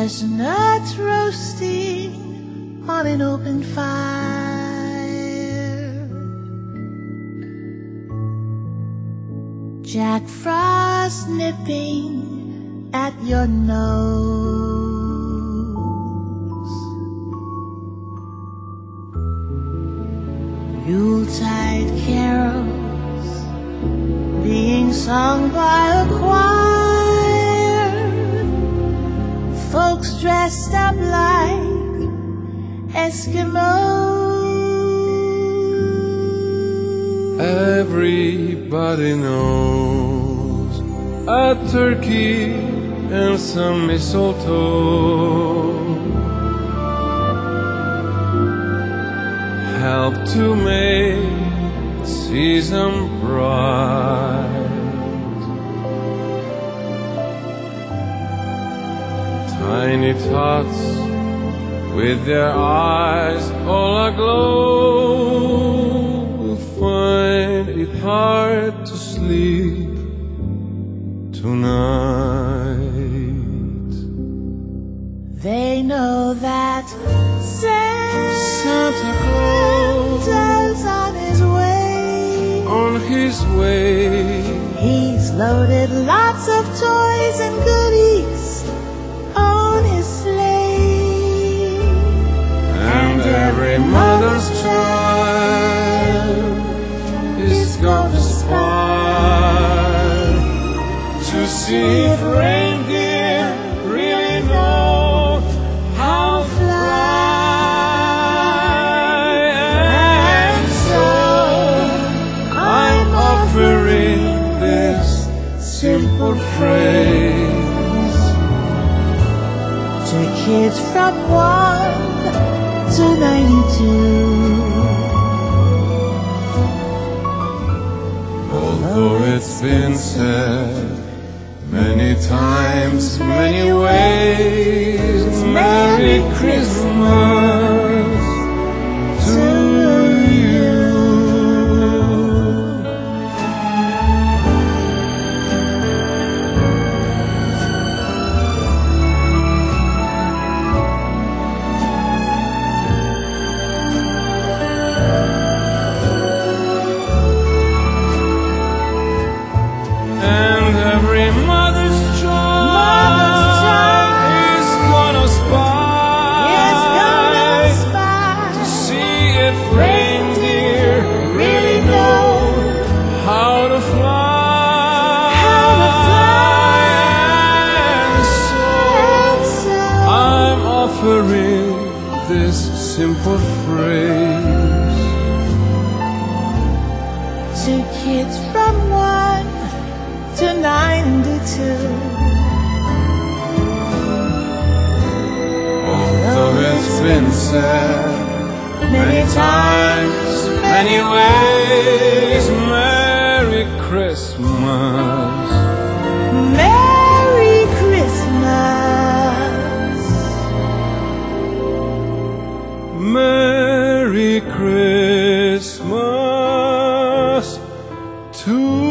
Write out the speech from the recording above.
chestnuts roasting on an open fire, Jack Frost nipping at your nose, Yuletide carols being sung by a choir, folks dressed up like Eskimos. Everybody knows a turkey and some mistletoe help to make the season bright. Tiny tots with their eyes all aglow will find it hard to sleep tonight. They know that Santa Claus Santa's on his way. on his way. He's loaded lots of toys and goodies on his sleigh, And every mother's child is gonna spy to see if reindeer really know how to fly. And so I'm offering this simple phrase to kids from 1 to 92. Although it's been said many times, many ways, Merry Christmas to you. And every mother's child is gonna spy to see if reindeer really know how to fly. And so I'm offering this simple phrase To kids from 1 to 92. Although it's been said many times, many ways, Merry Christmas. Merry Christmas. Merry Christmas to